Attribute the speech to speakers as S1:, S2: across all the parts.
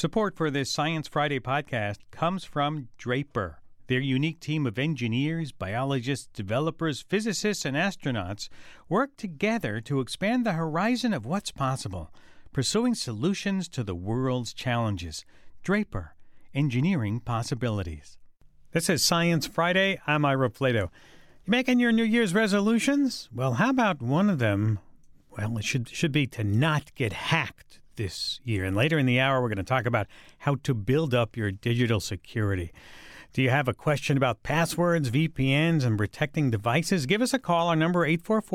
S1: Support for this Science Friday podcast comes from Draper. Their unique team of engineers, biologists, developers, physicists, and astronauts work together to expand the horizon of what's possible, pursuing solutions to the world's challenges. Draper, engineering possibilities. This is Science Friday. I'm Ira Plato. You making your New Year's resolutions? Well, how about one of them? Well, it should be to not get hacked this year. And later in the hour, we're going to talk about how to build up your digital security. Do you have a question about passwords, VPNs, and protecting devices? Give us a call. Our number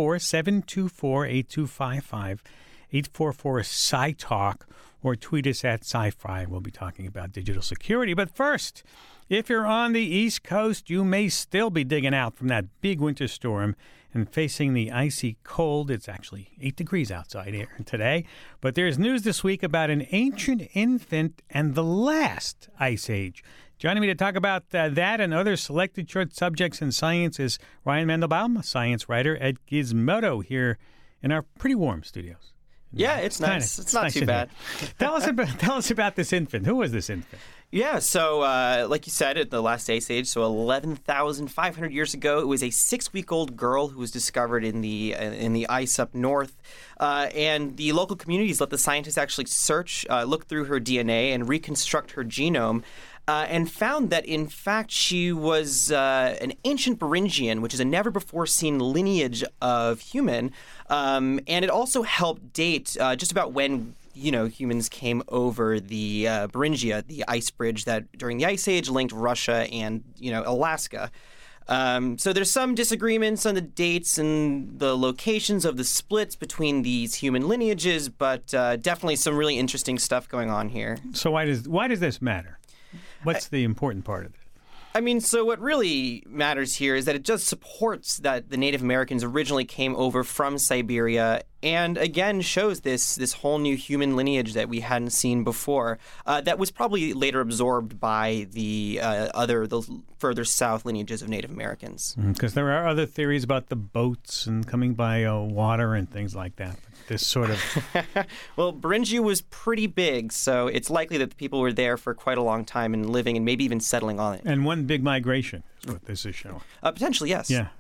S1: 844-724-8255, 844-SciTalk, or tweet us at SciFri. We'll be talking about digital security. But first, if you're on the East Coast, you may still be digging out from that big winter storm and facing the icy cold. It's actually 8 degrees outside here today. But there's news this week about an ancient infant and the last ice age. Joining me to talk about that and other selected short subjects in science is Ryan Mandelbaum, a science writer at Gizmodo here in our pretty warm studios.
S2: Yeah, it's nice. It's not too bad.
S1: Tell us about this infant. Who was this infant?
S2: Yeah, so like you said, at the last ice age, so 11,500 years ago, it was a 6-week-old girl who was discovered in the ice up north. And the local communities let the scientists actually look through her DNA and reconstruct her genome. And found that, in fact, she was an ancient Beringian, which is a never-before-seen lineage of human. And it also helped date just about when, humans came over the Beringia, the ice bridge that during the Ice Age linked Russia and, Alaska. So there's some disagreements on the dates and the locations of the splits between these human lineages, but definitely some really interesting stuff going on here.
S1: So why does this matter? What's the important part of it?
S2: So what really matters here is that it just supports that the Native Americans originally came over from Siberia and, again, shows this whole new human lineage that we hadn't seen before that was probably later absorbed by the further south lineages of Native Americans.
S1: Because there are other theories about the boats and coming by water and things like that. This sort of...
S2: Well, Beringia was pretty big, so it's likely that the people were there for quite a long time and living and maybe even settling on it.
S1: And one big migration is what this is showing.
S2: Potentially, yes.
S1: Yeah.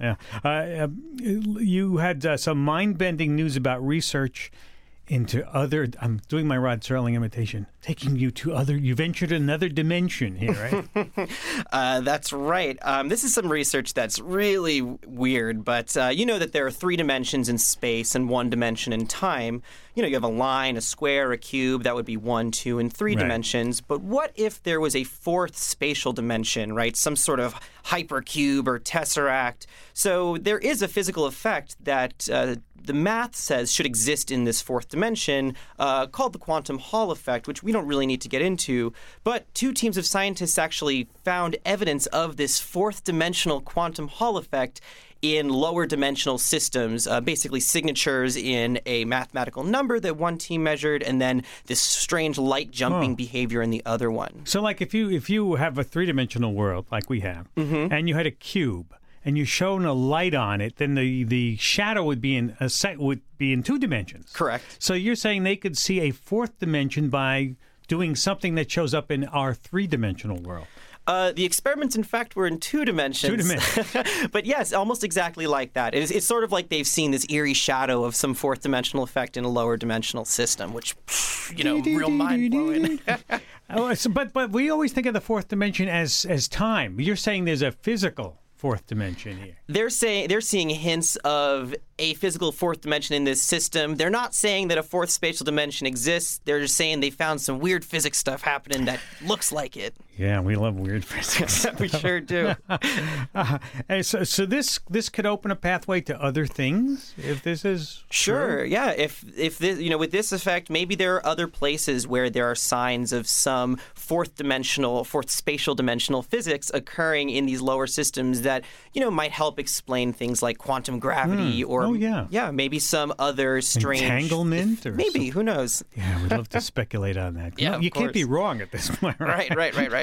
S1: You had some mind-bending news about research into other... I'm doing my Rod Serling imitation. Taking you to other... You ventured another dimension here, right?
S2: That's right. This is some research that's really weird, but you know that there are 3 dimensions in space and 1 dimension in time. You have a line, a square, a cube. That would be 1, 2, and 3 dimensions. But what if there was a 4th spatial dimension, right? Some sort of hypercube or tesseract. So there is a physical effect that the math says should exist in this 4th dimension called the quantum Hall effect, which we don't really need to get into. But 2 teams of scientists actually found evidence of this 4th dimensional quantum Hall effect in lower dimensional systems, basically signatures in a mathematical number that one team measured, and then this strange light jumping behavior in the other one.
S1: So like if you have a 3-dimensional world like we have, and you had a cube, and you shone a light on it, then the shadow would be in 2 dimensions.
S2: Correct.
S1: So you're saying they could see a 4th dimension by doing something that shows up in our 3-dimensional world.
S2: The experiments, in fact, were in 2 dimensions.
S1: 2 dimensions.
S2: But yes, almost exactly like that. It's sort of like they've seen this eerie shadow of some 4th dimensional effect in a lower dimensional system, which, real mind-blowing.
S1: But we always think of the 4th dimension as time. You're saying there's a physical 4th dimension here.
S2: They're seeing hints of a physical 4th dimension in this system. They're not saying that a 4th spatial dimension exists. They're just saying they found some weird physics stuff happening that looks like it.
S1: Yeah, we love weird physics.
S2: We sure do.
S1: So this could open a pathway to other things if this is
S2: sure.
S1: True?
S2: Yeah. If this, with this effect, maybe there are other places where there are signs of some 4th spatial dimensional physics occurring in these lower systems that might help explain things like quantum gravity or maybe some other strange
S1: entanglement or
S2: maybe
S1: something.
S2: Who knows?
S1: Yeah, we'd love to speculate on that.
S2: Yeah,
S1: you can't be wrong at this point.
S2: Right.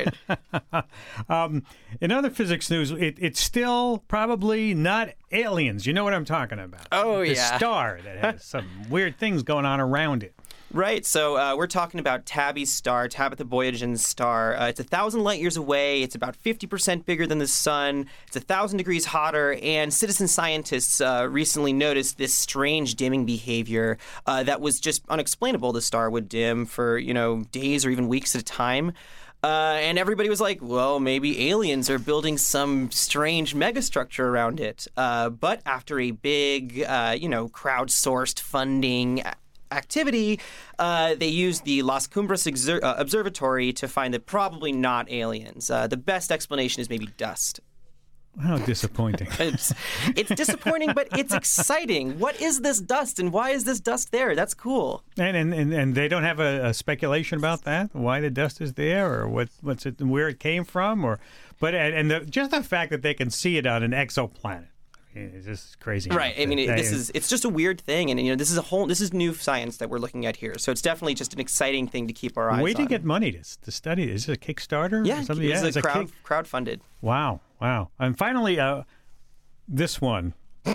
S1: In other physics news, it's still probably not aliens. You know what I'm talking about?
S2: Oh,
S1: the star that has some weird things going on around it.
S2: Right. So we're talking about Tabby's star, Tabitha Boyajian's star. It's 1,000 light years away. It's about 50% bigger than the sun. It's 1,000 degrees hotter. And citizen scientists recently noticed this strange dimming behavior that was just unexplainable. The star would dim for, days or even weeks at a time. And everybody was like, well, maybe aliens are building some strange megastructure around it. But after a big, crowdsourced funding activity, they used the Las Cumbres Observatory to find that probably not aliens. The best explanation is maybe dust.
S1: How disappointing.
S2: It's disappointing, but it's exciting. What is this dust, and why is this dust there? That's cool.
S1: And they don't have a speculation about that? Why the dust is there, or what's it, where it came from, just the fact that they can see it on an exoplanet. It's just crazy.
S2: Right. I mean, it's just a weird thing, and this is new science that we're looking at here. So it's definitely just an exciting thing to keep our eyes on.
S1: Where did you get money to study? Is it a Kickstarter?
S2: Yeah,
S1: or something?
S2: It's crowdfunded.
S1: Wow. And finally, this one.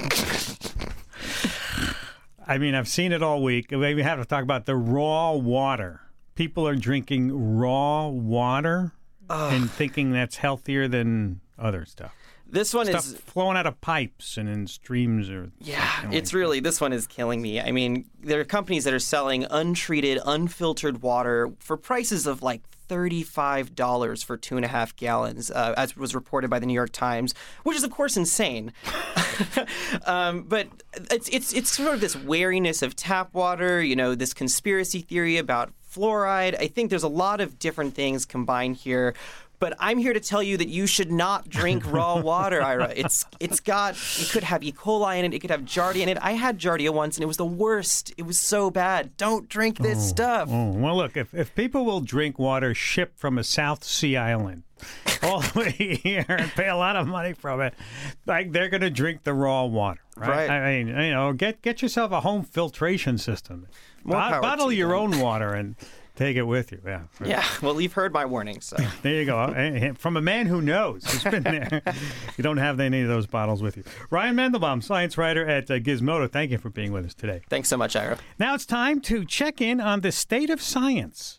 S1: I mean, I've seen it all week. We have to talk about the raw water. People are drinking raw water and thinking that's healthier than other stuff.
S2: This one
S1: Stuff
S2: is
S1: flowing out of pipes and in streams.
S2: This one is killing me. I mean, there are companies that are selling untreated, unfiltered water for prices of like $35 for 2.5 gallons, as was reported by the New York Times, which is of course insane. But it's sort of this wariness of tap water, this conspiracy theory about fluoride. I think there's a lot of different things combined here. But I'm here to tell you that you should not drink raw water, Ira. It could have E. coli in it. It could have Giardia in it. I had Giardia once, and it was the worst. It was so bad. Don't drink this stuff.
S1: Well, look, if people will drink water shipped from a South Sea island all the way here and pay a lot of money from it, like they're going to drink the raw water, right? I mean, get yourself a home filtration system. Bottle your own water and take it with you.
S2: Yeah. Well, you've heard my warning, so.
S1: There you go. From a man who knows, who's been there. You don't have any of those bottles with you. Ryan Mandelbaum, science writer at Gizmodo. Thank you for being with us today.
S2: Thanks so much, Ira.
S1: Now it's time to check in on the state of science.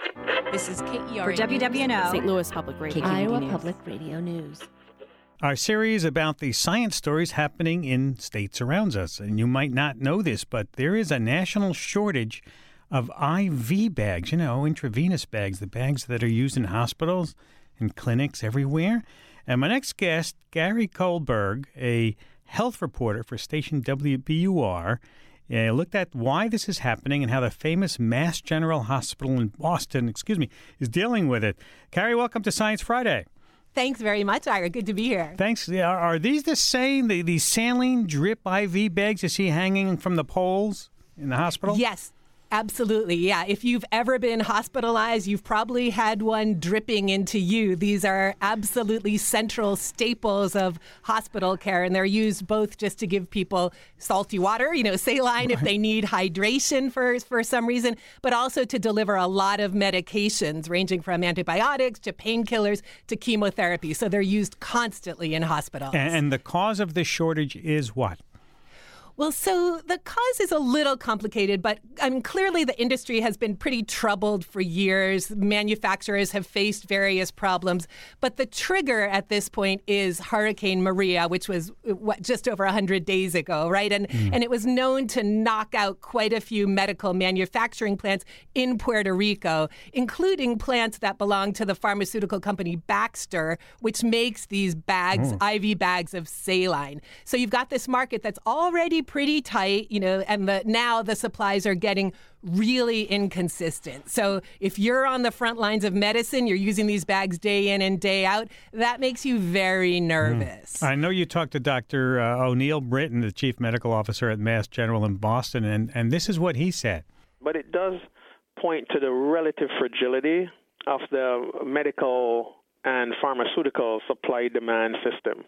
S3: This is KERA
S4: for WWNO,
S3: St. Louis Public Radio,
S4: Iowa
S3: News.
S4: Public Radio News.
S1: Our series about the science stories happening in states around us. And you might not know this, but there is a national shortage of IV bags, intravenous bags, the bags that are used in hospitals and clinics everywhere. And my next guest, Gary Kohlberg, a health reporter for station WBUR, looked at why this is happening and how the famous Mass General Hospital in Boston, is dealing with it. Gary, welcome to Science Friday.
S5: Thanks very much, Ira. Good to be here.
S1: Thanks. Are these the same, the saline drip IV bags you see hanging from the poles in the hospital?
S5: Yes. Absolutely. Yeah. If you've ever been hospitalized, you've probably had one dripping into you. These are absolutely central staples of hospital care, and they're used both just to give people salty water, saline if they need hydration for some reason, but also to deliver a lot of medications ranging from antibiotics to painkillers to chemotherapy. So they're used constantly in hospitals.
S1: And the cause of this shortage is what?
S5: Well, so the cause is a little complicated, but clearly the industry has been pretty troubled for years. Manufacturers have faced various problems, but the trigger at this point is Hurricane Maria, which was just over 100 days ago, right? And it was known to knock out quite a few medical manufacturing plants in Puerto Rico, including plants that belong to the pharmaceutical company Baxter, which makes these bags, IV bags of saline. So you've got this market that's already pretty tight, and now the supplies are getting really inconsistent. So if you're on the front lines of medicine, you're using these bags day in and day out, that makes you very nervous.
S1: I know you talked to Dr. O'Neill Britton, the chief medical officer at Mass General in Boston, and this is what he said.
S6: But it does point to the relative fragility of the medical and pharmaceutical supply-demand system.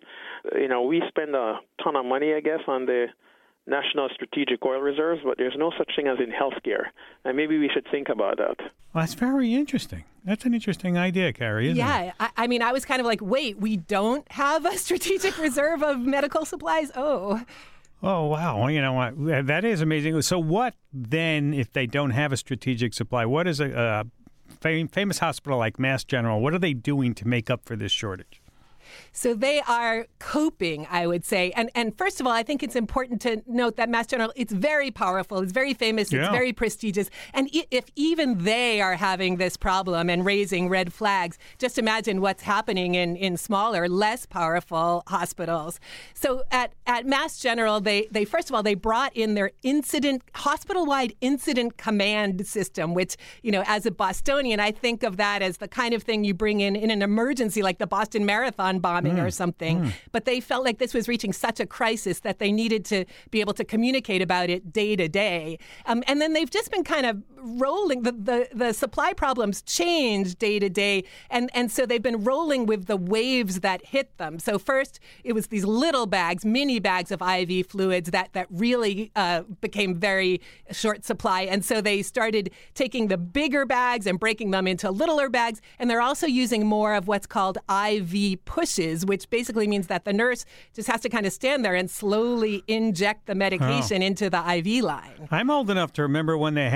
S6: We spend a ton of money, I guess, on the National Strategic Oil Reserves, but there's no such thing as in healthcare. And maybe we should think about that.
S1: Well, that's very interesting. That's an interesting idea, Carrie, isn't it?
S5: Yeah. I was kind of like, wait, we don't have a strategic reserve of medical supplies? Oh.
S1: Oh, wow. Well, you know what? That is amazing. So what then if they don't have a strategic supply? What is a famous hospital like Mass General, what are they doing to make up for this shortage?
S5: So they are coping, I would say. And first of all, I think it's important to note that Mass General, it's very powerful, it's very famous, it's very prestigious. And if even they are having this problem and raising red flags, just imagine what's happening in smaller, less powerful hospitals. So at Mass General, they first of all, they brought in their hospital-wide incident command system, which, you know, as a Bostonian, I think of that as the kind of thing you bring in an emergency, like the Boston Marathon bombing or something. But they felt like this was reaching such a crisis that they needed to be able to communicate about it day to day. And then they've just been kind of rolling. The supply problems change day to day. And so they've been rolling with the waves that hit them. So first, it was these little bags, mini bags of IV fluids that really became very short supply. And so they started taking the bigger bags and breaking them into littler bags. And they're also using more of what's called IV pushes, which basically means that the nurse just has to kind of stand there and slowly inject the medication into the IV line.
S1: I'm old enough to remember when they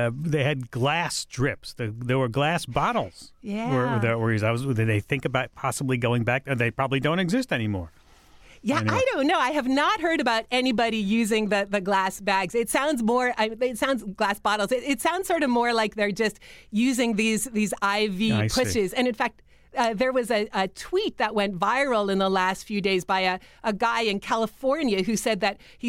S1: had glass strips. There were glass bottles.
S5: Yeah.
S1: Did they think about possibly going back? They probably don't exist anymore.
S5: Yeah,
S1: anyway.
S5: I don't know. I have not heard about anybody using the glass bags. It sounds glass bottles. It sounds sort of more like they're just using these IV pushes. And in fact, there was a tweet that went viral in the last few days by a guy in California who said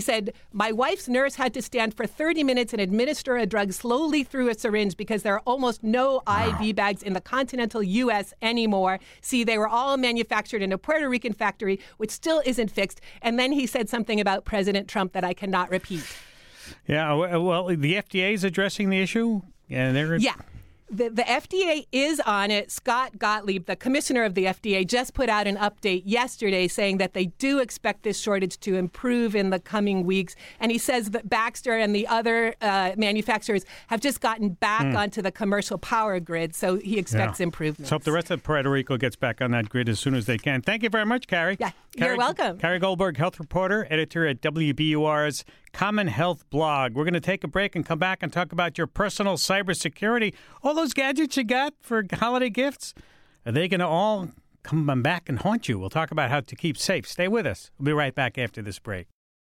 S5: my wife's nurse had to stand for 30 minutes and administer a drug slowly through a syringe because there are almost no IV bags in the continental U.S. anymore. See, they were all manufactured in a Puerto Rican factory, which still isn't fixed. And then he said something about President Trump that I cannot repeat.
S1: Yeah, well, the FDA is addressing the issue.
S5: Yeah. The FDA is on it. Scott Gottlieb, the commissioner of the FDA, just put out an update yesterday saying that they do expect this shortage to improve in the coming weeks. And he says that Baxter and the other manufacturers have just gotten back onto the commercial power grid. So he expects improvements.
S1: So hope the rest of Puerto Rico gets back on that grid as soon as they can. Thank you very much, Carrie.
S5: Yeah, you're welcome.
S1: Carrie Goldberg, health reporter, editor at WBUR's Common Health blog. We're going to take a break and come back and talk about your personal cybersecurity. All those gadgets you got for holiday gifts, are they going to all come back and haunt you? We'll talk about how to keep safe. Stay with us. We'll be right back after this break.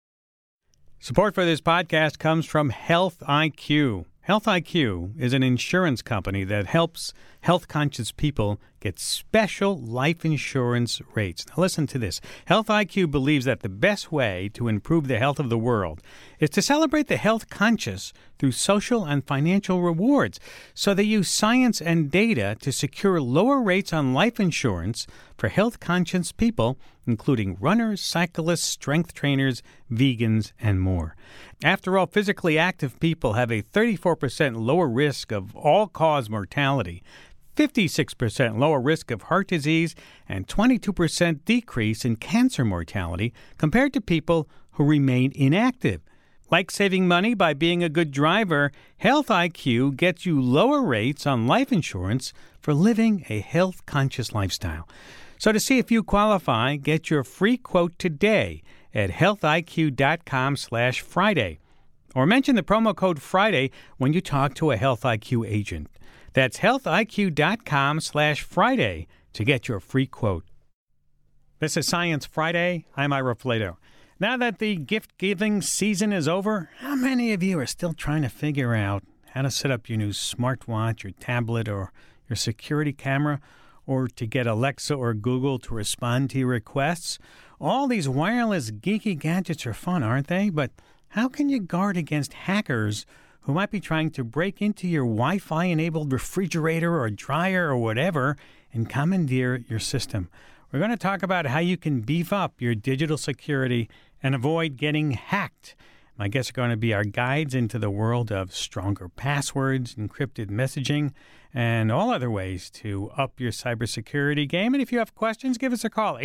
S1: Support for this podcast comes from Health IQ. Health IQ is an insurance company that helps health-conscious people get special life insurance rates. Now listen to this. Health IQ believes that the best way to improve the health of the world is to celebrate the health-conscious through social and financial rewards. So they use science and data to secure lower rates on life insurance for health-conscious people, including runners, cyclists, strength trainers, vegans, and more. After all, physically active people have a 34% lower risk of all-cause mortality, 56% lower risk of heart disease, and 22% decrease in cancer mortality compared to people who remain inactive. Like saving money by being a good driver, Health IQ gets you lower rates on life insurance for living a health-conscious lifestyle. So to see if you qualify, get your free quote today at healthiq.com/Friday. Or mention the promo code Friday when you talk to a Health IQ agent. That's healthiq.com/Friday to get your free quote. This is Science Friday. I'm Ira Flato. Now that the gift-giving season is over, how many of you are still trying to figure out how to set up your new smartwatch, your tablet, or your security camera, or to get Alexa or Google to respond to your requests? All these wireless geeky gadgets are fun, aren't they? But how can you guard against hackers who might be trying to break into your Wi-Fi-enabled refrigerator or dryer or whatever and commandeer your system? We're going to talk about how you can beef up your digital security and avoid getting hacked. My guests are going to be our guides into the world of stronger passwords, encrypted messaging, and all other ways to up your cybersecurity game. And if you have questions, give us a call,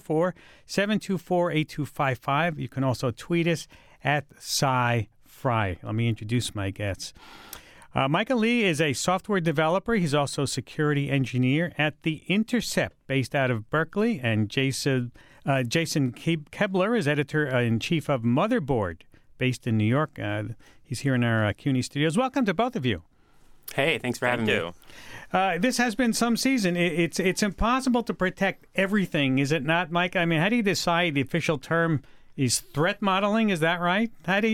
S1: 844-724-8255. You can also tweet us at SciFri. Let me introduce my guests. Michael Lee is a software developer. He's also a security engineer at The Intercept, based out of Berkeley. And Jason Kebler is editor-in-chief of Motherboard, based in New York. He's here in our CUNY studios. Welcome to both of you.
S4: Hey, thanks for having me.
S1: This has been some season. It's impossible to protect everything, is it not, Mike? I mean, how do you decide? The official term is threat modeling. Is that right?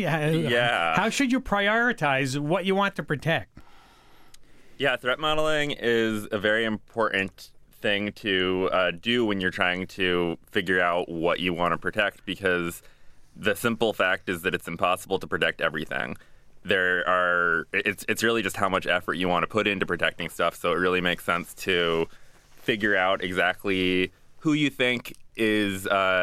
S1: How should you prioritize what you want to protect?
S7: Yeah, threat modeling is a very important thing to do when you're trying to figure out what you want to protect, because the simple fact is that it's impossible to protect everything. It's really just how much effort you want to put into protecting stuff. So it really makes sense to figure out exactly who you think is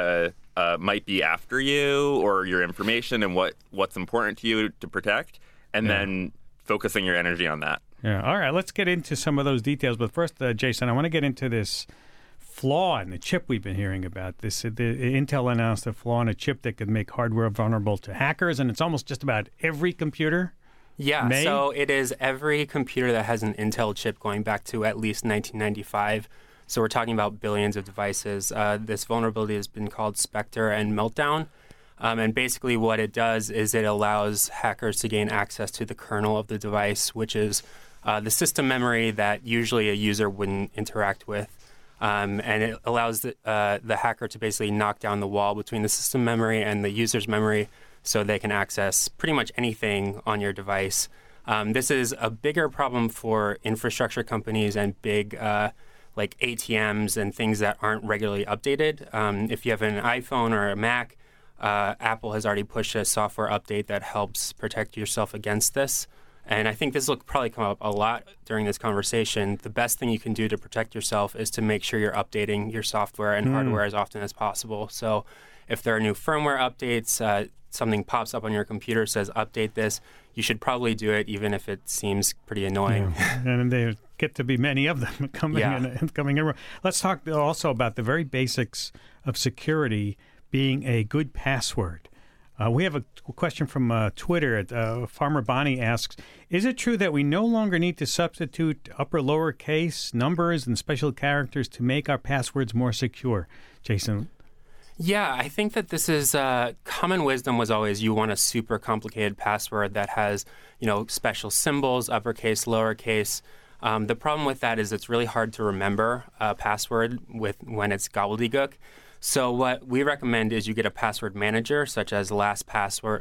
S7: might be after you or your information and what's important to you to protect, and then focusing your energy on that.
S1: Yeah. All right. Let's get into some of those details. But first, Jason, I want to get into this flaw in the chip we've been hearing about. Intel announced a flaw in a chip that could make hardware vulnerable to hackers, and it's almost just about every computer.
S4: Yeah, so it is every computer that has an Intel chip going back to at least 1995. So we're talking about billions of devices. This vulnerability has been called Spectre and Meltdown. And basically what it does is it allows hackers to gain access to the kernel of the device, which is the system memory that usually a user wouldn't interact with. And it allows the hacker to basically knock down the wall between the system memory and the user's memory so they can access pretty much anything on your device. This is a bigger problem for infrastructure companies and big like ATMs and things that aren't regularly updated. If you have an iPhone or a Mac, Apple has already pushed a software update that helps protect yourself against this. And I think this will probably come up a lot during this conversation. The best thing you can do to protect yourself is to make sure you're updating your software and hardware as often as possible. So if there are new firmware updates, something pops up on your computer, says update this, you should probably do it even if it seems pretty annoying.
S1: Yeah. And there get to be many of them coming in. Let's talk also about the very basics of security, being a good password. We have a question from Twitter. Farmer Bonnie asks, is it true that we no longer need to substitute upper lowercase numbers and special characters to make our passwords more secure? Jason?
S4: Yeah, I think that this is common wisdom was always you want a super complicated password that has, special symbols, uppercase, lowercase. The problem with that is it's really hard to remember a password when it's gobbledygook. So what we recommend is you get a password manager, such as LastPass or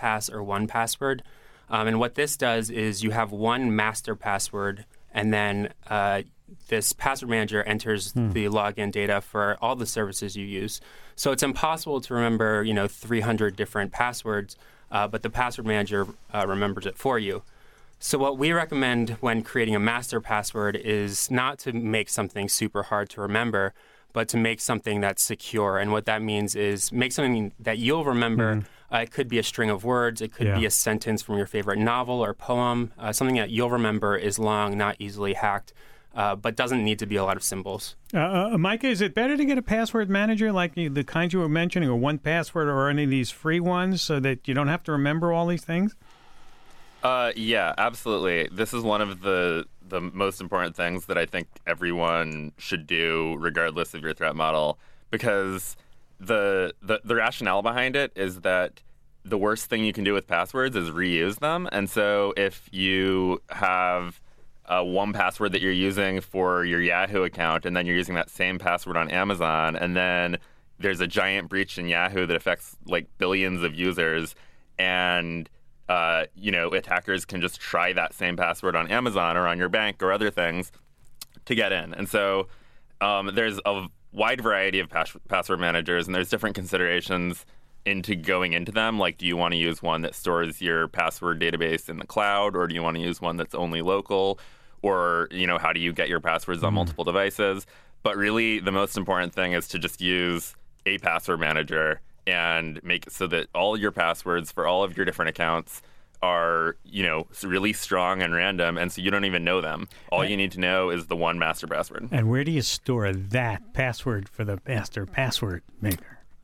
S4: 1Password. And what this does is you have one master password, and then this password manager enters the login data for all the services you use. So it's impossible to remember, 300 different passwords, but the password manager remembers it for you. So what we recommend when creating a master password is not to make something super hard to remember, but to make something that's secure. And what that means is make something that you'll remember. It could be a string of words. It could be a sentence from your favorite novel or poem. Something that you'll remember is long, not easily hacked, but doesn't need to be a lot of symbols.
S1: Micah, is it better to get a password manager like the kinds you were mentioning, or 1Password, or any of these free ones, so that you don't have to remember all these things?
S7: Yeah, absolutely. This is one of the most important things that I think everyone should do, regardless of your threat model, because the rationale behind it is that the worst thing you can do with passwords is reuse them. And so if you have 1Password that you're using for your Yahoo account, and then you're using that same password on Amazon, and then there's a giant breach in Yahoo that affects like billions of users, and attackers can just try that same password on Amazon or on your bank or other things to get in. And so there's a wide variety of password managers, and there's different considerations into going into them. Like, do you want to use one that stores your password database in the cloud, or do you want to use one that's only local? Or, how do you get your passwords on multiple devices? But really, the most important thing is to just use a password manager and make it so that all your passwords for all of your different accounts are, really strong and random, and so you don't even know them. All you need to know is the one master password.
S1: And where do you store that password for the master password maker?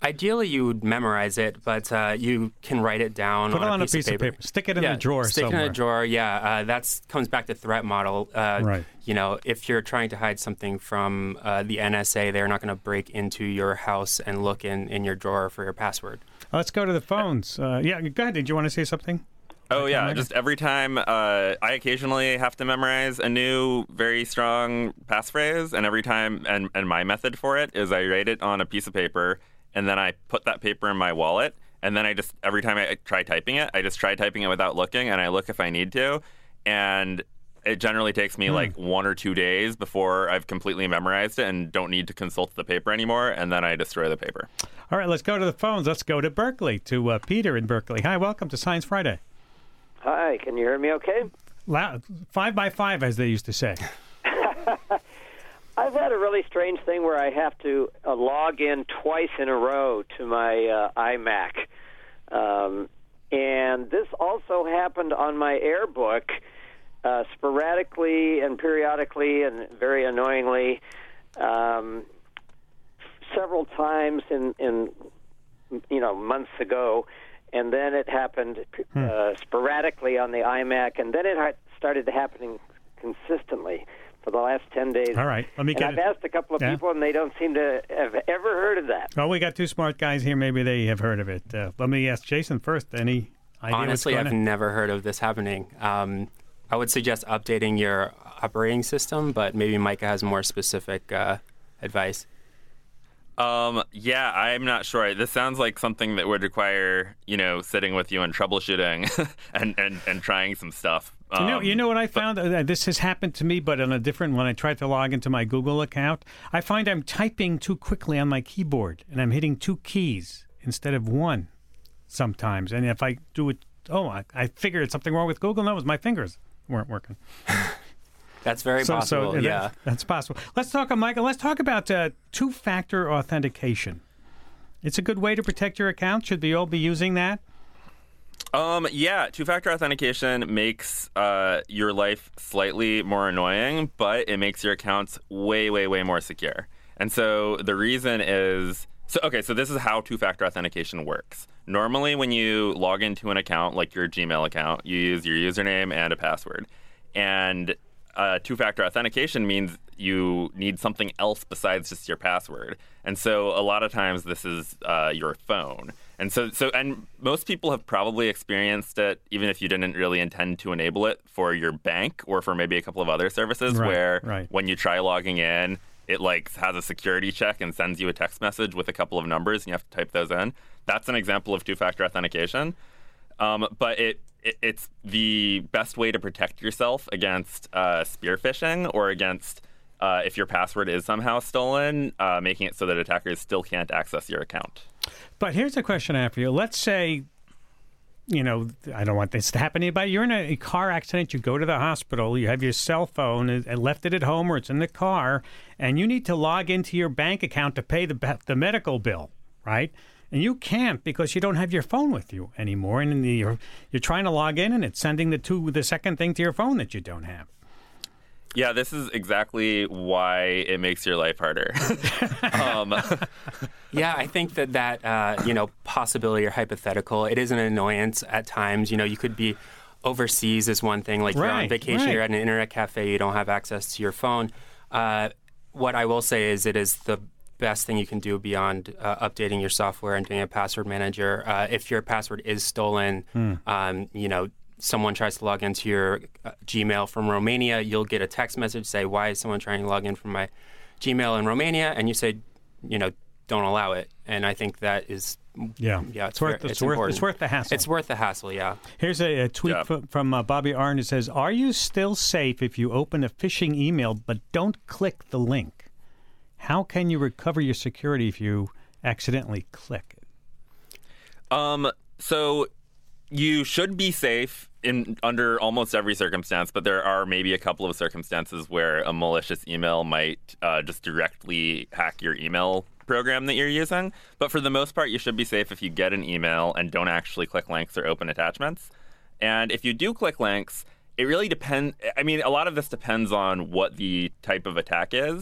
S4: Ideally, you would memorize it, but you can write it down
S1: Put it
S4: on a piece of paper.
S1: Stick it in a drawer
S4: stick
S1: somewhere.
S4: it in a drawer, yeah. That comes back to threat model.
S1: Right.
S4: If you're trying to hide something from the NSA, they're not going to break into your house and look in your drawer for your password.
S1: Let's go to the phones. Go ahead. Did you want to say something?
S7: Oh, yeah. Just every time I occasionally have to memorize a new, very strong passphrase. And every time, and my method for it is I write it on a piece of paper, and then I put that paper in my wallet. And then every time I try typing it, I just try typing it without looking, and I look if I need to. And it generally takes me like 1 or 2 days before I've completely memorized it and don't need to consult the paper anymore. And then I destroy the paper.
S1: All right, let's go to the phones. Let's go to Berkeley, to Peter in Berkeley. Hi, welcome to Science Friday.
S8: Hi, can you hear me okay?
S1: Loud, 5 by 5, as they used to say.
S8: I've had a really strange thing where I have to log in twice in a row to my iMac. And this also happened on my AirBook sporadically and periodically and very annoyingly several times in months ago. And then it happened sporadically on the iMac, and then it started happening consistently for the last 10 days.
S1: All right, let me get
S8: I've asked a couple of people, and they don't seem to have ever heard of that.
S1: Well, we got two smart guys here. Maybe they have heard of it. Let me ask Jason first. Any idea
S4: Honestly,
S1: what's going
S4: I've
S1: on?
S4: never heard of this happening. I would suggest updating your operating system, but maybe Micah has more specific advice.
S7: Yeah, I'm not sure. This sounds like something that would require, sitting with you and troubleshooting and trying some stuff.
S1: You know what I found? This has happened to me, but on a different when I tried to log into my Google account, I find I'm typing too quickly on my keyboard, and I'm hitting 2 keys instead of 1 sometimes. And if I do it, I figured it's something wrong with Google. No, it was my fingers weren't working.
S4: That's very possible, yeah.
S1: That's possible. Let's talk, Michael. Let's talk about two-factor authentication. It's a good way to protect your account. Should we all be using that?
S7: Yeah, two-factor authentication makes your life slightly more annoying, but it makes your accounts way, way, way more secure. And so the reason is... So this is how two-factor authentication works. Normally, when you log into an account, like your Gmail account, you use your username and a password. And two-factor authentication means you need something else besides just your password. And so a lot of times this is your phone. And so most people have probably experienced it, even if you didn't really intend to enable it, for your bank or for maybe a couple of other services when you try logging in, it has a security check and sends you a text message with a couple of numbers and you have to type those in. That's an example of two-factor authentication. But it's the best way to protect yourself against spear phishing or against if your password is somehow stolen, making it so that attackers still can't access your account.
S1: But here's a question I have for you. Let's say, I don't want this to happen to anybody. You're in a car accident. You go to the hospital. You have your cell phone and left it at home or it's in the car, and you need to log into your bank account to pay the medical bill, right? And you can't because you don't have your phone with you anymore. And you're trying to log in, and it's sending the second thing to your phone that you don't have.
S7: Yeah, this is exactly why it makes your life harder.
S4: Yeah, I think that possibility or hypothetical, it is an annoyance at times. You could be overseas is one thing. Like you're on vacation, you're at an internet cafe, you don't have access to your phone. What I will say is it is the best thing you can do beyond updating your software and doing a password manager. If your password is stolen, someone tries to log into your Gmail from Romania, you'll get a text message say, why is someone trying to log in from my Gmail in Romania? And you say, don't allow it. And I think that is, it's worth
S1: the hassle.
S4: It's worth the hassle, yeah.
S1: Here's a tweet from Bobby Arn. It says, are you still safe if you open a phishing email but don't click the link? How can you recover your security if you accidentally click it?
S7: So you should be safe under almost every circumstance, but there are maybe a couple of circumstances where a malicious email might just directly hack your email program that you're using. But for the most part, you should be safe if you get an email and don't actually click links or open attachments. And if you do click links, it really depends. I mean, a lot of this depends on what the type of attack is.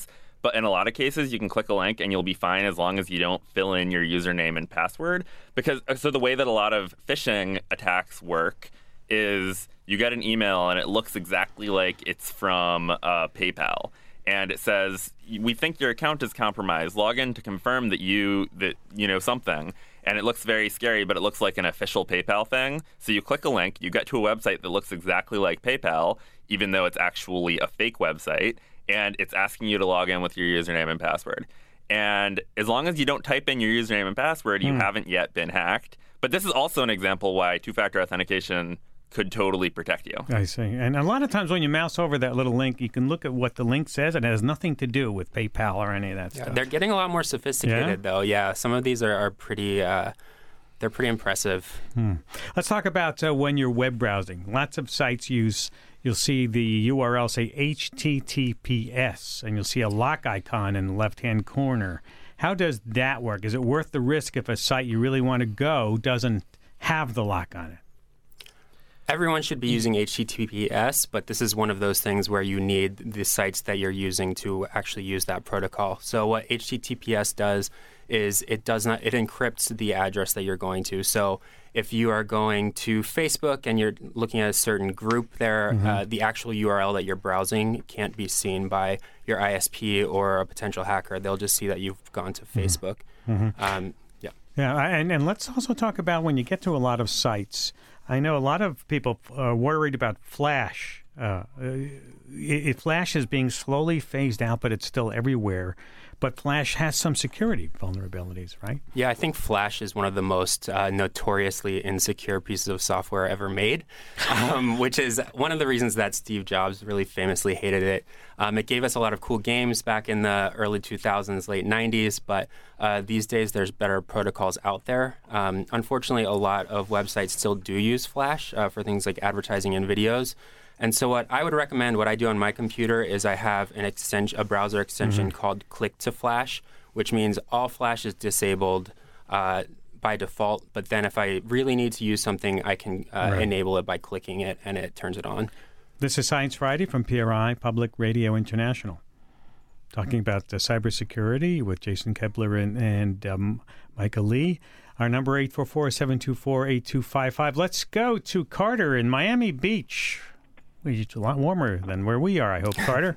S7: But in a lot of cases, you can click a link and you'll be fine as long as you don't fill in your username and password. So the way that a lot of phishing attacks work is you get an email and it looks exactly like it's from PayPal. And it says, we think your account is compromised. Log in to confirm that you know something. And it looks very scary, but it looks like an official PayPal thing. So you click a link, you get to a website that looks exactly like PayPal, even though it's actually a fake website. And it's asking you to log in with your username and password. And as long as you don't type in your username and password, you haven't yet been hacked. But this is also an example why two-factor authentication could totally protect you.
S1: I see. And a lot of times when you mouse over that little link, you can look at what the link says, and it has nothing to do with PayPal or any of that stuff.
S4: They're getting a lot more sophisticated, though. Yeah, some of these are pretty, they're pretty impressive.
S1: Let's talk about when you're web browsing. Lots of sites you'll see the URL say HTTPS, and you'll see a lock icon in the left-hand corner. How does that work? Is it worth the risk if a site you really want to go doesn't have the lock on it?
S4: Everyone should be using HTTPS, but this is one of those things where you need the sites that you're using to actually use that protocol. So what HTTPS does is it encrypts the address that you're going to. So if you are going to Facebook and you're looking at a certain group there, the actual URL that you're browsing can't be seen by your ISP or a potential hacker. They'll just see that you've gone to Facebook.
S1: Yeah, and let's also talk about when you get to a lot of sites. I know a lot of people are worried about Flash. Flash is being slowly phased out, but it's still everywhere. But Flash has some security vulnerabilities, right?
S4: Yeah, I think Flash is one of the most notoriously insecure pieces of software ever made, which is one of the reasons that Steve Jobs really famously hated it. It gave us a lot of cool games back in the early 2000s, late 90s, but these days there's better protocols out there. Unfortunately, a lot of websites still do use Flash for things like advertising and videos. And so what I would recommend, what I do on my computer, is I have a browser extension called Click to Flash, which means all Flash is disabled by default. But then if I really need to use something, I can enable it by clicking it, and it turns it on.
S1: This is Science Friday from PRI, Public Radio International. Talking about cybersecurity with Jason Kepler and Michael Lee. Our number 844-724-8255. Let's go to Carter in Miami Beach. It's a lot warmer than where we are, I hope, Carter.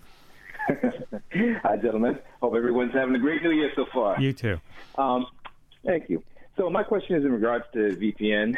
S9: Hi, gentlemen. Hope everyone's having a great new year so far.
S1: You too.
S9: Thank you. So my question is in regards to VPN.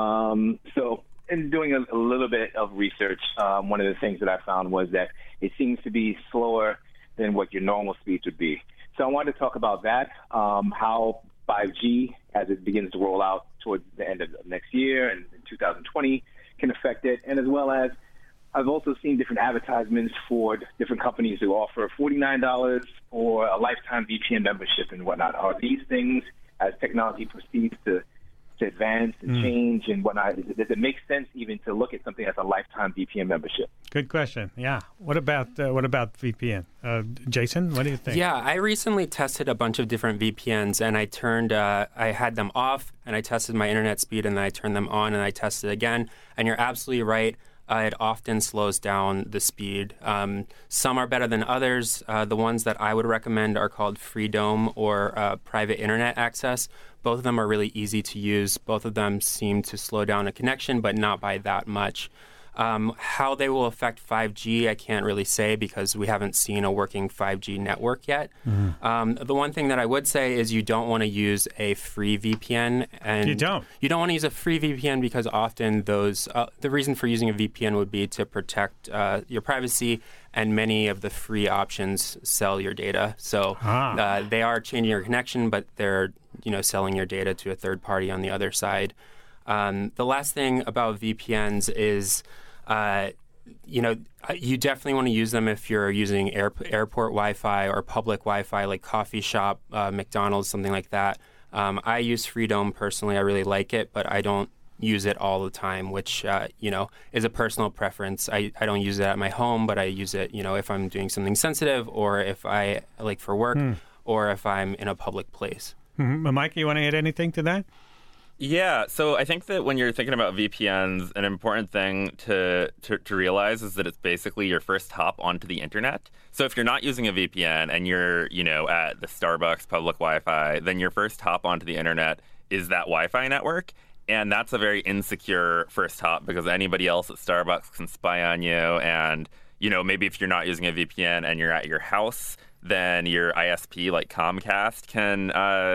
S9: So in doing a little bit of research, one of the things that I found was that it seems to be slower than what your normal speeds would be. So I wanted to talk about that, how 5G, as it begins to roll out towards the end of next year and in 2020, can affect it, and as well as I've also seen different advertisements for different companies who offer $49 for a lifetime VPN membership and whatnot. Are these things, as technology proceeds to advance and change and whatnot, does it make sense even to look at something as a lifetime VPN membership?
S1: Good question. Yeah. What about VPN? Jason, what do you think?
S4: Yeah, I recently tested a bunch of different VPNs, and I had them off, and I tested my internet speed, and then I turned them on, and I tested again. And you're absolutely right. It often slows down the speed. Some are better than others. The ones that I would recommend are called Freedome or Private Internet Access. Both of them are really easy to use. Both of them seem to slow down a connection, but not by that much. How they will affect 5G, I can't really say because we haven't seen a working 5G network yet. The one thing that I would say is you don't want to use a free VPN. And
S1: you don't?
S4: You don't want to use a free VPN because often those the reason for using a VPN would be to protect your privacy, and many of the free options sell your data. So they are changing your connection, but they're selling your data to a third party on the other side. The last thing about VPNs is you definitely want to use them if you're using airport Wi-Fi or public Wi-Fi, like coffee shop, McDonald's, something like that. I use Freedome personally. I really like it, but I don't use it all the time, which is a personal preference. I don't use it at my home, but I use it, if I'm doing something sensitive, or if I for work, or if I'm in a public place.
S1: Mike, you want to add anything to that?
S7: Yeah, so I think that when you're thinking about VPNs, an important thing to realize is that it's basically your first hop onto the internet. So if you're not using a VPN and you're, at the Starbucks public Wi-Fi, then your first hop onto the internet is that Wi-Fi network. And that's a very insecure first hop because anybody else at Starbucks can spy on you. And, maybe if you're not using a VPN and you're at your house, then your ISP like Comcast can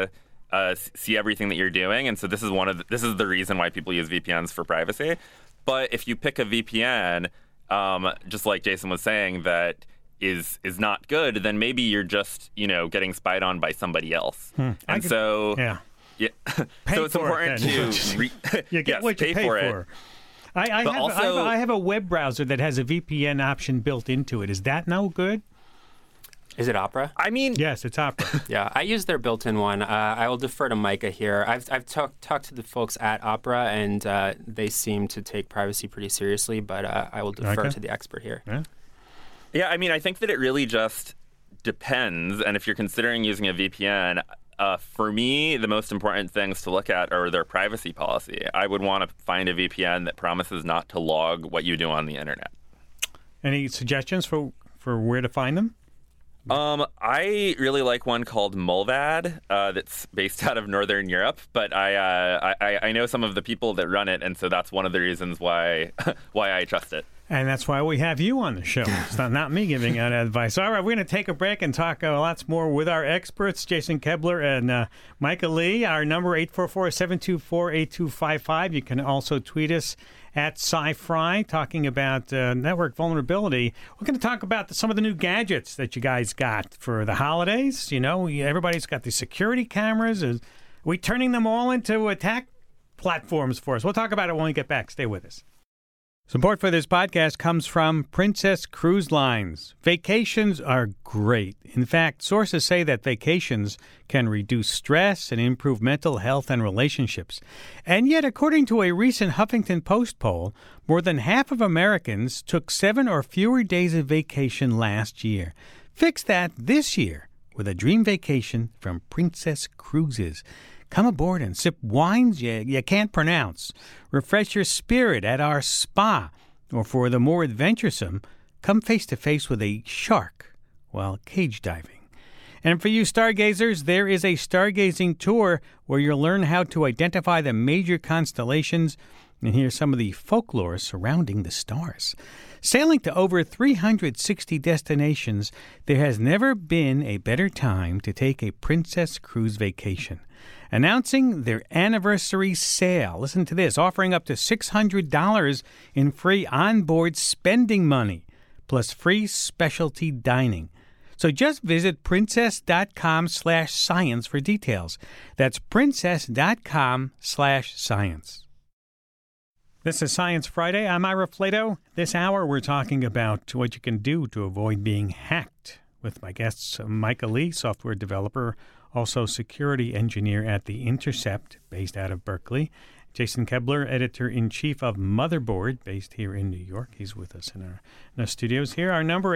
S7: see everything that you're doing. And so this is the reason why people use VPNs for privacy. But if you pick a VPN, just like Jason was saying, that is not good, then maybe you're just, getting spied on by somebody else. Yeah. So it's important to
S1: you get what you pay for. I have a web browser that has a VPN option built into it. Is that no good?
S4: Is it Opera?
S1: Yes, it's Opera.
S4: Yeah, I use their built-in one. I will defer to Micah here. I've talked to the folks at Opera, and they seem to take privacy pretty seriously, but I will defer to the expert here.
S7: Yeah, I think that it really just depends, and if you're considering using a VPN, for me, the most important things to look at are their privacy policy. I would want to find a VPN that promises not to log what you do on the internet.
S1: Any suggestions for where to find them?
S7: I really like one called Mullvad that's based out of Northern Europe, but I know some of the people that run it, and so that's one of the reasons why I trust it.
S1: And that's why we have you on the show. It's not me giving out advice. All right, we're going to take a break and talk lots more with our experts, Jason Kebler and Micah Lee. Our number, 844-724-8255. You can also tweet us at SciFri, talking about network vulnerability. We're going to talk about some of the new gadgets that you guys got for the holidays. Everybody's got these security cameras. Are we turning them all into attack platforms for us? We'll talk about it when we get back. Stay with us. Support for this podcast comes from Princess Cruise Lines. Vacations are great. In fact, sources say that vacations can reduce stress and improve mental health and relationships. And yet, according to a recent Huffington Post poll, more than half of Americans took 7 or fewer days of vacation last year. Fix that this year with a dream vacation from Princess Cruises. Come aboard and sip wines you can't pronounce. Refresh your spirit at our spa. Or for the more adventuresome, come face-to-face with a shark while cage diving. And for you stargazers, there is a stargazing tour where you'll learn how to identify the major constellations and hear some of the folklore surrounding the stars. Sailing to over 360 destinations, there has never been a better time to take a Princess Cruise vacation. Announcing their anniversary sale. Listen to this, offering up to $600 in free onboard spending money, plus free specialty dining. So just visit princess.com/science for details. That's princess.com/science. This is Science Friday. I'm Ira Flato. This hour we're talking about what you can do to avoid being hacked with my guests, Micah Lee, software developer, also security engineer at The Intercept, based out of Berkeley. Jason Kebler, editor-in-chief of Motherboard, based here in New York. He's with us in our studios here. Our number,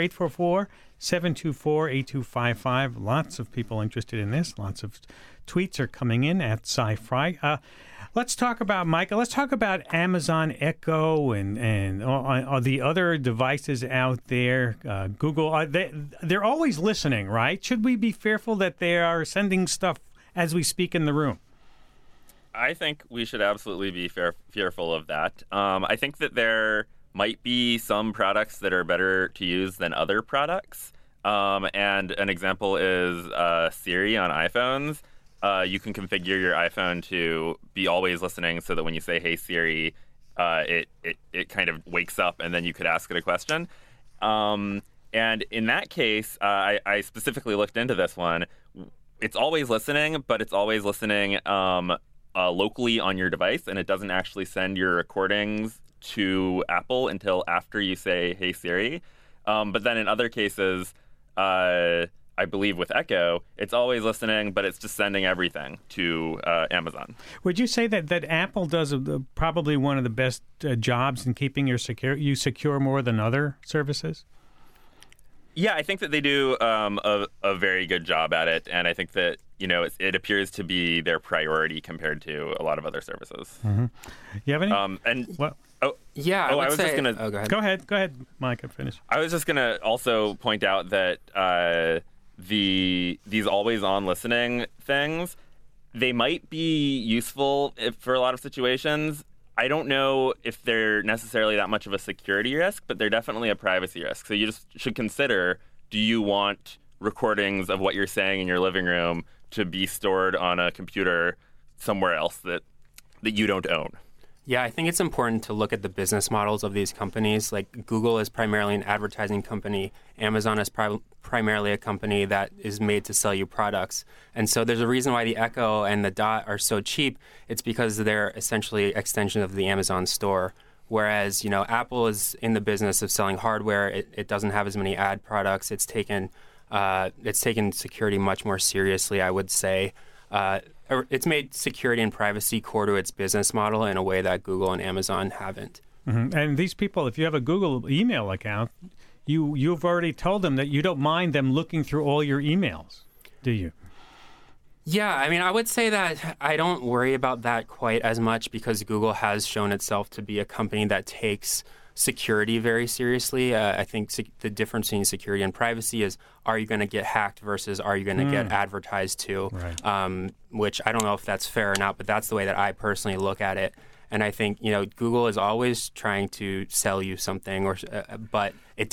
S1: 844-724-8255. Lots of people interested in this. Lots of tweets are coming in at SciFri. Let's talk about, Micah, let's talk about Amazon Echo and the other devices out there. Google, they're always listening, right? Should we be fearful that they are sending stuff as we speak in the room?
S7: I think we should absolutely be fearful of that. I think that there might be some products that are better to use than other products. And an example is Siri on iPhones. You can configure your iPhone to be always listening so that when you say, "Hey Siri," it kind of wakes up and then you could ask it a question. And in that case, I specifically looked into this one. It's always listening, but it's always listening locally on your device, and it doesn't actually send your recordings to Apple until after you say, "Hey Siri." But then in other cases, I believe with Echo, it's always listening, but it's just sending everything to Amazon.
S1: Would you say that Apple does probably one of the best jobs in keeping you secure more than other services?
S7: Yeah, I think that they do a very good job at it, and I think that it appears to be their priority compared to a lot of other services.
S1: Mm-hmm. You have any?
S4: Yeah.
S7: I was just gonna.
S4: Oh, go ahead.
S1: Go ahead, Micah. Finish.
S7: I was just gonna also point out that these always-on listening things, they might be useful for a lot of situations. I don't know if they're necessarily that much of a security risk, but they're definitely a privacy risk. So you just should consider: do you want recordings of what you're saying in your living room to be stored on a computer somewhere else that you don't own?
S4: Yeah, I think it's important to look at the business models of these companies. Like Google is primarily an advertising company. Amazon is primarily a company that is made to sell you products. And so there's a reason why the Echo and the Dot are so cheap. It's because they're essentially extensions of the Amazon store. Whereas, Apple is in the business of selling hardware. It doesn't have as many ad products. It's taken security much more seriously, I would say. It's made security and privacy core to its business model in a way that Google and Amazon haven't.
S1: Mm-hmm. And these people, if you have a Google email account, you've already told them that you don't mind them looking through all your emails, do you?
S4: Yeah, I would say that I don't worry about that quite as much because Google has shown itself to be a company that takes security very seriously. I think the difference between security and privacy is, are you going to get hacked versus are you going to get advertised to?
S1: Right.
S4: Which I don't know if that's fair or not, but that's the way that I personally look at it. And I think Google is always trying to sell you something, but it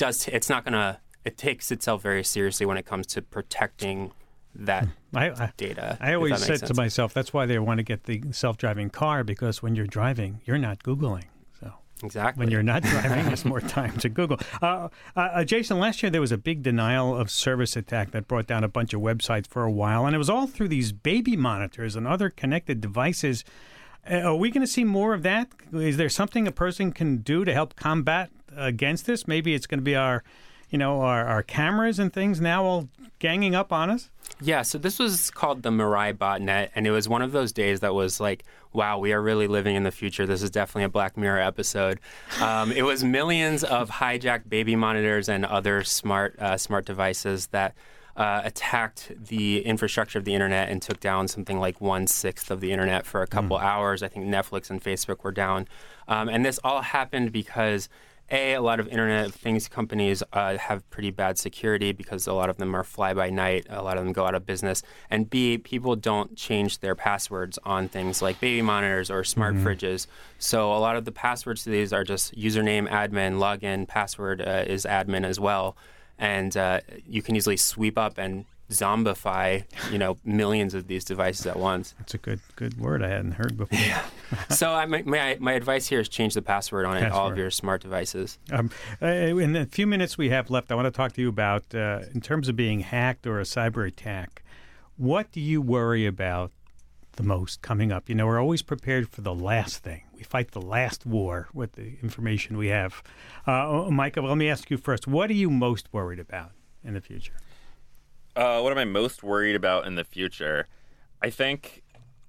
S4: takes itself very seriously when it comes to protecting that data.
S1: I always said to myself, that's why they want to get the self-driving car, because when you're driving, you're not Googling.
S4: Exactly.
S1: When you're not driving, there's more time to Google. Jason, last year there was a big denial of service attack that brought down a bunch of websites for a while, and it was all through these baby monitors and other connected devices. Are we going to see more of that? Is there something a person can do to help combat against this? Maybe it's going to be our cameras and things now all ganging up on us?
S4: Yeah, so this was called the Mirai botnet, and it was one of those days that was like, wow, we are really living in the future. This is definitely a Black Mirror episode. It was millions of hijacked baby monitors and other smart devices that attacked the infrastructure of the internet and took down something like 1/6 of the internet for a couple hours. I think Netflix and Facebook were down. And this all happened because a lot of Internet of Things companies have pretty bad security because a lot of them are fly-by-night. A lot of them go out of business. And B, people don't change their passwords on things like baby monitors or smart fridges. So a lot of the passwords to these are just username, admin, login, password is admin as well. And you can easily sweep up and zombify, millions of these devices at once.
S1: That's a good word I hadn't heard before.
S4: Yeah. So my advice here is change the password on all of your smart devices.
S1: In the few minutes we have left, I want to talk to you about, in terms of being hacked or a cyber attack, what do you worry about the most coming up? We're always prepared for the last thing. We fight the last war with the information we have. Micah, let me ask you first. What are you most worried about in the future?
S7: What am I most worried about in the future? I think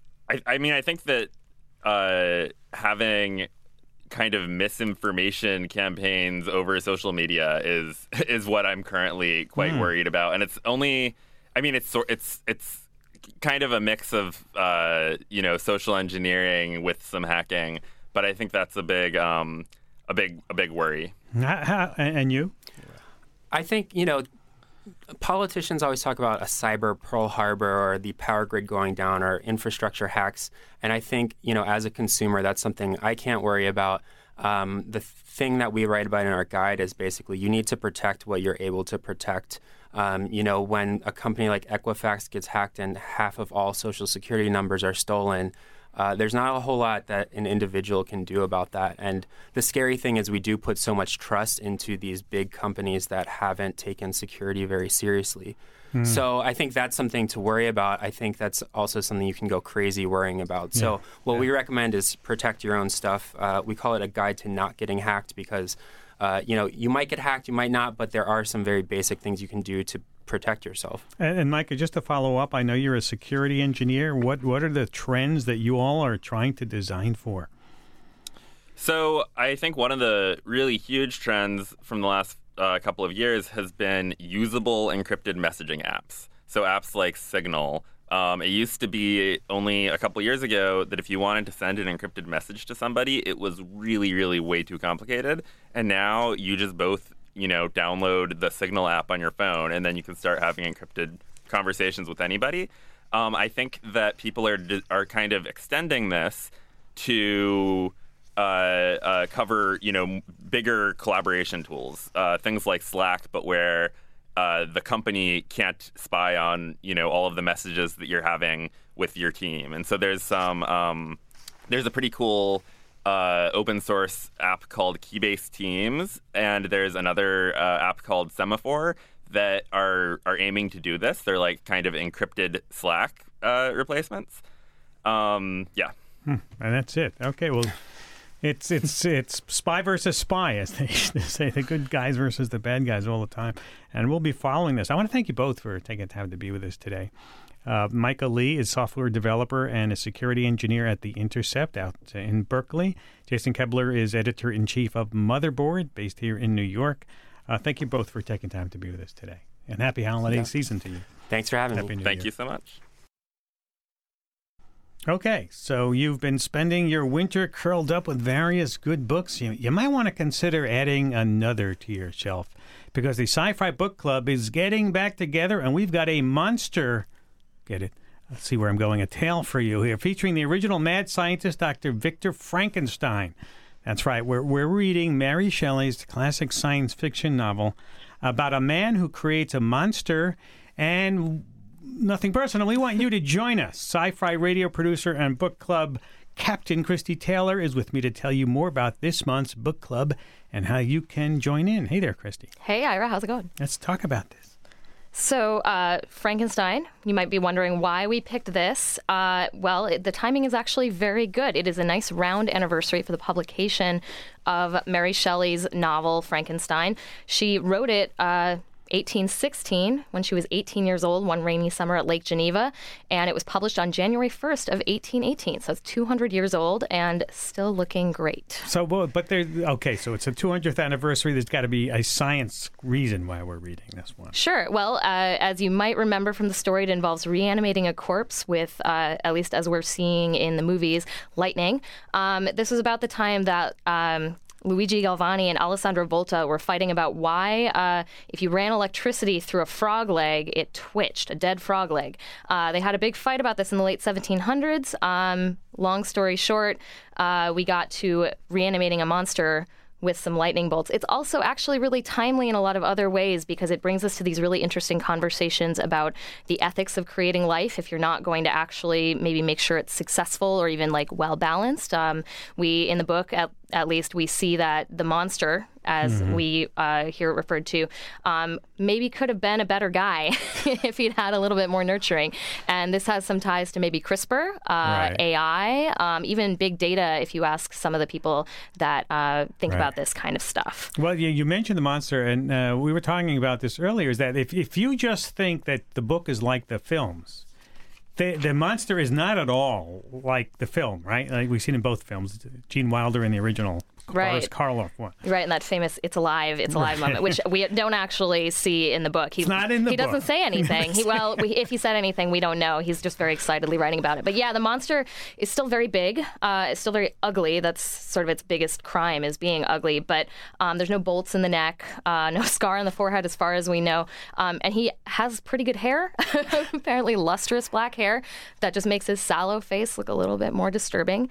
S7: that having kind of misinformation campaigns over social media is what I'm currently quite worried about, and it's only, it's kind of a mix of social engineering with some hacking, but I think that's a big worry.
S1: And you?
S4: I think politicians always talk about a cyber Pearl Harbor or the power grid going down or infrastructure hacks. And I think, as a consumer, that's something I can't worry about. The thing that we write about in our guide is basically you need to protect what you're able to protect. When a company like Equifax gets hacked and half of all Social Security numbers are stolen, there's not a whole lot that an individual can do about that. And the scary thing is we do put so much trust into these big companies that haven't taken security very seriously. So I think that's something to worry about. I think that's also something you can go crazy worrying about. So what we recommend is protect your own stuff. We call it a guide to not getting hacked because, you might get hacked, you might not, but there are some very basic things you can do to protect yourself.
S1: And Micah, just to follow up, I know you're a security engineer. What are the trends that you all are trying to design for?
S7: So I think one of the really huge trends from the last couple of years has been usable encrypted messaging apps. So apps like Signal It used to be only a couple years ago that if you wanted to send an encrypted message to somebody, it was really, really way too complicated. And now you just both, download the Signal app on your phone, and then you can start having encrypted conversations with anybody. I think that people are kind of extending this to cover, bigger collaboration tools, things like Slack, but where the company can't spy on, all of the messages that you're having with your team. And so there's there's a pretty cool open source app called Keybase Teams, and there's another app called Semaphore that are aiming to do this. They're like kind of encrypted Slack replacements. And
S1: that's it. Okay, well, it's spy versus spy, as they say, the good guys versus the bad guys all the time. And we'll be following this. I want to thank you both for taking time to be with us today. Micah Lee is software developer and a security engineer at The Intercept out in Berkeley. Jason Kebler is editor-in-chief of Motherboard, based here in New York. Thank you both for taking time to be with us today. And happy holiday season to you.
S4: Thanks for having me.
S7: Thank you so much.
S1: Okay, so you've been spending your winter curled up with various good books. You might want to consider adding another to your shelf, because the Sci-Fi Book Club is getting back together, and we've got a monster, get it? Let's see where I'm going, a tale for you here, featuring the original mad scientist, Dr. Victor Frankenstein. That's right, we're reading Mary Shelley's classic science fiction novel about a man who creates a monster. And nothing personal, we want you to join us. Sci-Fi radio producer and book club Captain Christy Taylor is with me to tell you more about this month's book club and how you can join in. Hey there, Christy.
S10: Hey, Ira. How's it going?
S1: Let's talk about this.
S10: So, Frankenstein, you might be wondering why we picked this. The timing is actually very good. It is a nice round anniversary for the publication of Mary Shelley's novel, Frankenstein. She wrote it 1816, when she was 18 years old, one rainy summer at Lake Geneva, and it was published on January 1st of 1818. So it's 200 years old and still looking great.
S1: So, so it's a 200th anniversary. There's got to be a science reason why we're reading this one.
S10: Sure. Well, as you might remember from the story, it involves reanimating a corpse with, at least as we're seeing in the movies, lightning. This was about the time that Luigi Galvani and Alessandro Volta were fighting about why, if you ran electricity through a frog leg, it twitched, a dead frog leg. They had a big fight about this in the late 1700s. Long story short, we got to reanimating a monster with some lightning bolts. It's also actually really timely in a lot of other ways, because it brings us to these really interesting conversations about the ethics of creating life if you're not going to actually maybe make sure it's successful or even like well balanced. We, in the book, at least, we see that the monster, as we hear it referred to, maybe could have been a better guy if he'd had a little bit more nurturing. And this has some ties to maybe CRISPR, right. AI, even big data, if you ask some of the people that think about this kind of stuff.
S1: Well, you mentioned the monster, and we were talking about this earlier, is that if you just think that the book is like the films, the monster is not at all like the film, right? Like we've seen in both films, Gene Wilder in the original, Boris Karloff one.
S10: Right, in that famous "It's alive" moment, which we don't actually see in the book.
S1: It's not in the book.
S10: He doesn't say anything. If he said anything, we don't know. He's just very excitedly writing about it. But yeah, the monster is still very big. It's still very ugly. That's sort of its biggest crime, is being ugly. But there's no bolts in the neck, no scar on the forehead as far as we know. And he has pretty good hair, apparently lustrous black hair that just makes his sallow face look a little bit more disturbing.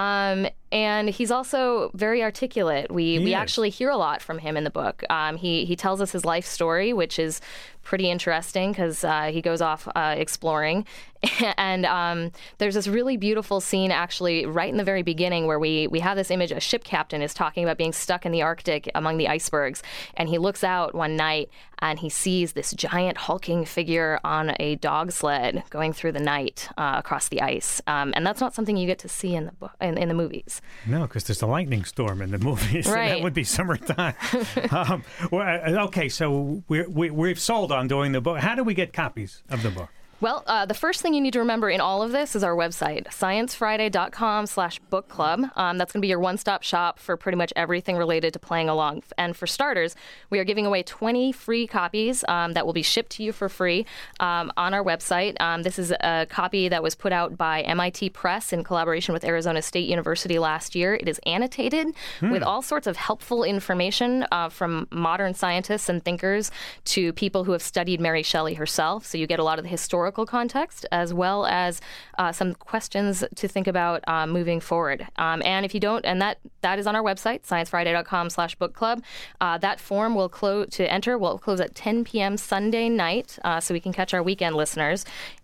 S10: And he's also very articulate. We actually hear a lot from him in the book. He tells us his life story, which is pretty interesting because he goes off exploring. And there's this really beautiful scene actually right in the very beginning where we have this image. A ship captain is talking about being stuck in the Arctic among the icebergs. And he looks out one night and he sees this giant hulking figure on a dog sled going through the night across the ice. And that's not something you get to see in the book, in the movies.
S1: No, because there's a lightning storm in the movies.
S10: Right.
S1: That would be summertime. Okay, so we've sold on doing the book. How do we get copies of the book?
S10: Well, the first thing you need to remember in all of this is our website, sciencefriday.com/book club. That's going to be your one-stop shop for pretty much everything related to playing along. And for starters, we are giving away 20 free copies that will be shipped to you for free on our website. This is a copy that was put out by MIT Press in collaboration with Arizona State University last year. It is annotated with all sorts of helpful information from modern scientists and thinkers to people who have studied Mary Shelley herself. So you get a lot of the historical context as well as some questions to think about moving forward. And if you don't, and that is on our website, sciencefriday.com/book club. That form will close at 10 p.m. Sunday night, so we can catch our weekend listeners.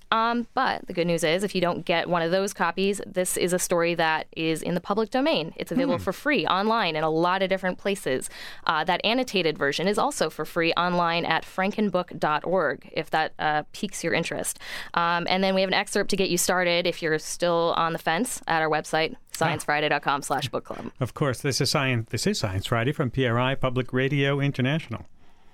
S10: But the good news is, if you don't get one of those copies, this is a story that is in the public domain. It's available for free online in a lot of different places. That annotated version is also for free online at frankenbook.org, if that piques your interest. And then we have an excerpt to get you started if you're still on the fence at our website, sciencefriday.com/book club.
S1: Of course, this is Science Friday from PRI, Public Radio International.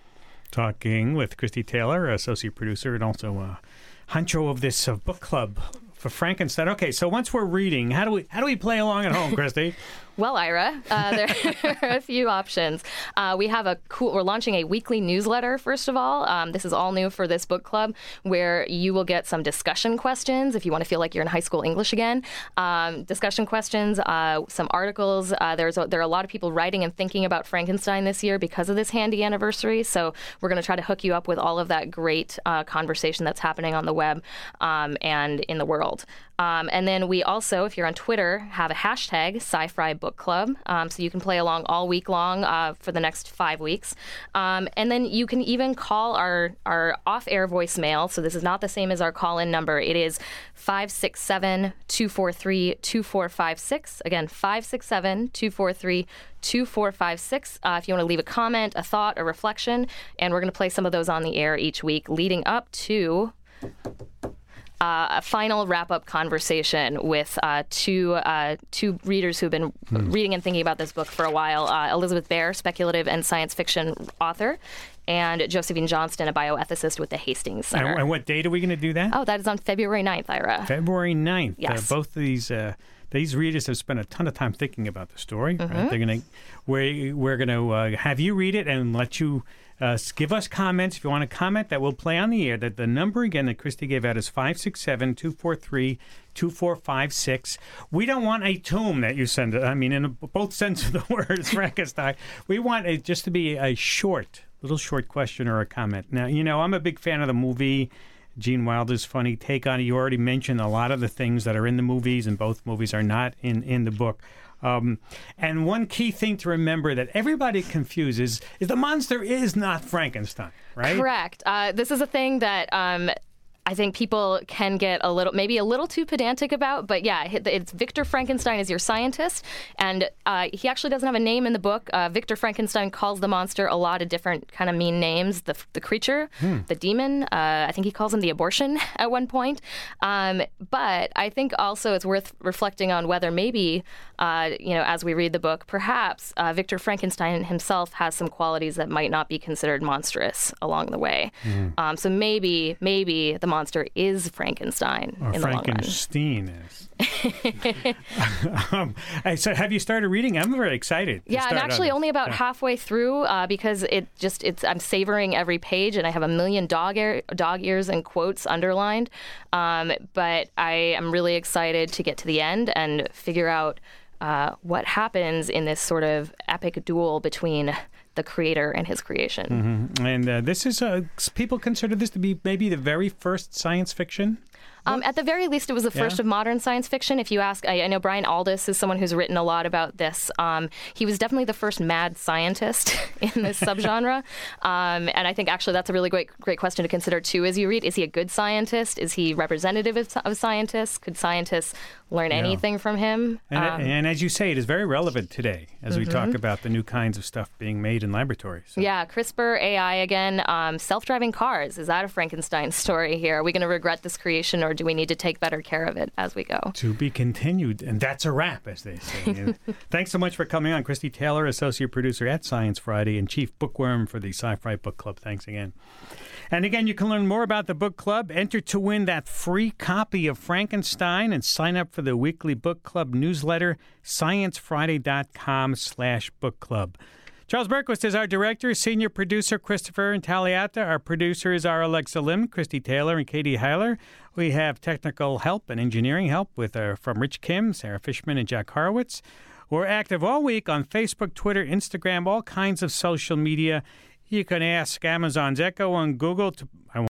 S1: Talking with Christy Taylor, associate producer and also honcho of this book club for Frankenstein. Okay, so once we're reading, how do we play along at home, Christy?
S10: Well, Ira, there are a few options. We're launching a weekly newsletter, first of all. This is all new for this book club, where you will get some discussion questions if you want to feel like you're in high school English again. Discussion questions, some articles. There are a lot of people writing and thinking about Frankenstein this year because of this handy anniversary. So we're going to try to hook you up with all of that great conversation that's happening on the web and in the world. And then we also, if you're on Twitter, have a hashtag SciFri Book Club, so you can play along all week long for the next 5 weeks. And then you can even call our off-air voicemail. So this is not the same as our call-in number. It is 567-243-2456. Again, 567-243-2456. If you want to leave a comment, a thought, a reflection, and we're going to play some of those on the air each week leading up to a final wrap-up conversation with two readers who've been reading and thinking about this book for a while. Elizabeth Bear, speculative and science fiction author, and Josephine Johnston, a bioethicist with the Hastings Center.
S1: And what date are we going to do that?
S10: Oh, that is on February 9th, Ira.
S1: February 9th.
S10: Yes.
S1: Both of these readers have spent a ton of time thinking about the story. Right? We're going to have you read it and let you give us comments. If you want to comment, that will play on the air. The number, again, that Christy gave out is 567-243-2456. We don't want a tome that you send. I mean, in both sense of the word, Frankenstein. We want it just to be a little short question or a comment. Now, I'm a big fan of the movie. Gene Wilder's funny take on it. You already mentioned a lot of the things that are in the movies, and both movies are not in the book. And one key thing to remember that everybody confuses is the monster is not Frankenstein, right?
S10: Correct. This is a thing that I think people can get maybe a little too pedantic about, but yeah, it's Victor Frankenstein is your scientist, and he actually doesn't have a name in the book. Victor Frankenstein calls the monster a lot of different kind of mean names. The creature, the demon, I think he calls him the abortion at one point. But I think also it's worth reflecting on whether maybe, as we read the book, perhaps Victor Frankenstein himself has some qualities that might not be considered monstrous along the way. So maybe the monster is Frankenstein in the long run.
S1: Frankenstein is. So have you started reading? I'm very excited.
S10: Yeah, I'm actually only about halfway through because I'm savoring every page, and I have a million dog ears and quotes underlined. But I am really excited to get to the end and figure out what happens in this sort of epic duel between the creator and his creation.
S1: And this is, people consider this to be maybe the very first science fiction?
S10: At the very least, it was the first of modern science fiction. If you ask, I know Brian Aldiss is someone who's written a lot about this. He was definitely the first mad scientist in this subgenre. And I think actually that's a really great question to consider too as you read. Is he a good scientist? Is he representative of scientists? Could scientists learn anything from him?
S1: And as you say, it is very relevant today as we talk about the new kinds of stuff being made in laboratories. So.
S10: Yeah, CRISPR, AI again, self-driving cars. Is that a Frankenstein story here? Are we going to regret this creation situation, or do we need to take better care of it as we go?
S1: To be continued. And that's a wrap, as they say. Thanks so much for coming on. Christy Taylor, associate producer at Science Friday and chief bookworm for the Sci-Fi Book Club. Thanks again. And again, you can learn more about the book club. Enter to win that free copy of Frankenstein and sign up for the weekly book club newsletter, sciencefriday.com/book club. Charles Berquist is our director. Senior producer Christopher Intagliata. Our producers are Alexa Lim, Christy Taylor, and Katie Heiler. We have technical help and engineering help from Rich Kim, Sarah Fishman, and Jack Horowitz. We're active all week on Facebook, Twitter, Instagram, all kinds of social media. You can ask Amazon's Echo and Google to